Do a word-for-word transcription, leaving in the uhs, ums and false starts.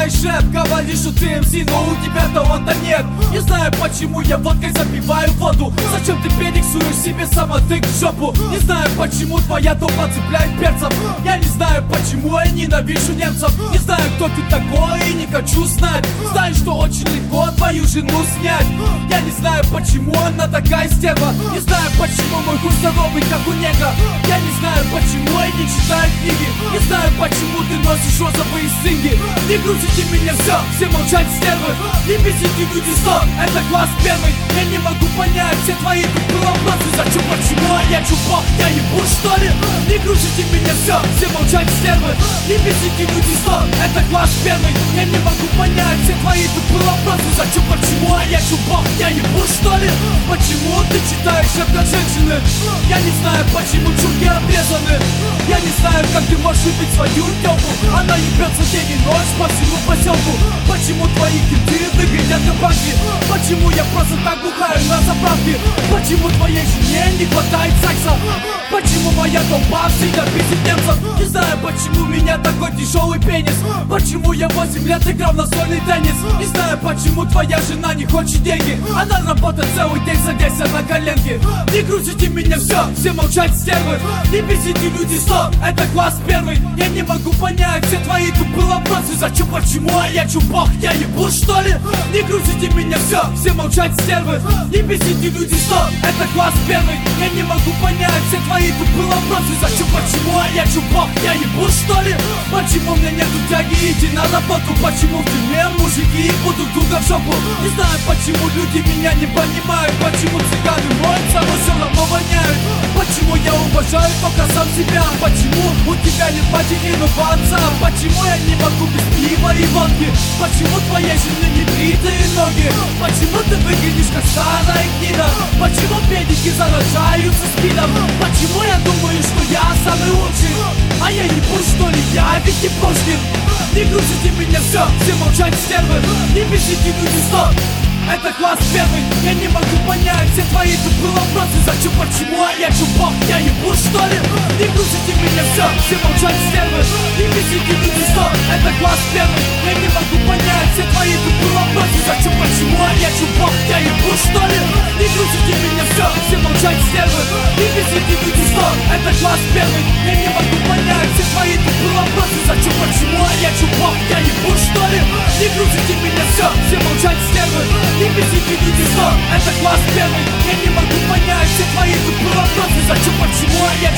читаешь рэп, говоришь, что ты эм си, но у тебя таланта нет. Не знаю, почему я водкой запиваю воду. Зачем ты перек суешь себе самотык в жопу? Не знаю, почему твоя толпа цепляет перцем. Я не знаю, почему я ненавижу немцев. Не знаю, кто ты такой и не хочу знать. Знаю, что очень легко твою жену снять. Я не знаю, почему она такая стерва. Не знаю, почему мой хуй здоровый, как у нега. Я не знаю, почему я не читаю книги. Не знаю, почему ты носишь розовые стинги. Не грузите меня, все, все молчать, стервы. Не бесите люди сто, это класс первый. Я не могу понять все твои тупые вопросы. Зачем, почему, а я чупок, я ебу, что ли? Не грузите меня, все, все молчать, стервы. Не бесите люди сто, это класс первый. Я не могу понять все твои тупые вопросы. Зачем, почему, а я чупок, я ебу, что ли? Почему ты читаешь это женщины? Я не знаю, почему чурки обрезаны. Я не знаю, как ты можешь любить свою тёлку. Она ебется день и ночь по всему поселку. Почему твои кенты выглядят как банки? Почему я просто так бухаю на заправке? Почему твоей жене не хватает секса? Почему моя толпа всегда бесит немцев? Не знаю, почему у меня такой тяжелый пенис. Почему я восемь лет играл в настольный теннис? Не знаю, почему твоя жена не хочет деньги. Она работает целый день, садясь на коленки. Не грузите меня, все, все молчать, стервы. Не бесите люди сто, это класс первый. Я не могу понять все твои тупые вопросы. Зачем, почему, а я чубок, я ебу, что ли? Не грузите меня, все, все молчать, стервы. Не бесите люди сто, это класс первый. Я не могу понять все твои тупые вопросы. Зачем, почему, а я чубок, я ебу, что ли? Почему у меня нету тяги идти на работу? Почему в тюрьме мужики будут друга в жопу? Не знаю, почему люди меня не понимают. Почему цыганы моются, но все равно воняют. Почему я уважаю только сам себя? Почему у тебя нет материного отца? Почему я не могу без пива и водки? Почему твоей жены не бритые ноги? Почему ты выглядишь как старая гнида? Почему педики заражаются спидом? Почему я думаю, что я самый лучший? А я ебу, что ли, я ведь не Пушкин. Не грузите меня, все, все молчать, стервы. Не бесите люди сто, это класс первый. Я не могу понять все твои тупые вопросы. Зачем, почему, а я чубок, я ебу, что ли? Не грузите меня, все, все молчать, стервы. Не бесите люди сто, это класс первый. Я не могу понять все твои тупые вопросы. Зачем, почему, а я чубок, я ебу, что ли? Не грузите меня, все, все молчать, стервы. Не бесите люди сто, это класс первый. Я не могу понять все твои тупые вопросы. Зачем, почему, а я чубок, я ебу, что ли? Не грузите меня, все, все молчать, стервы. Не бесите люди сто, это класс первый. Я не могу понять все твои тупые вопросы. Зачем, почему, а я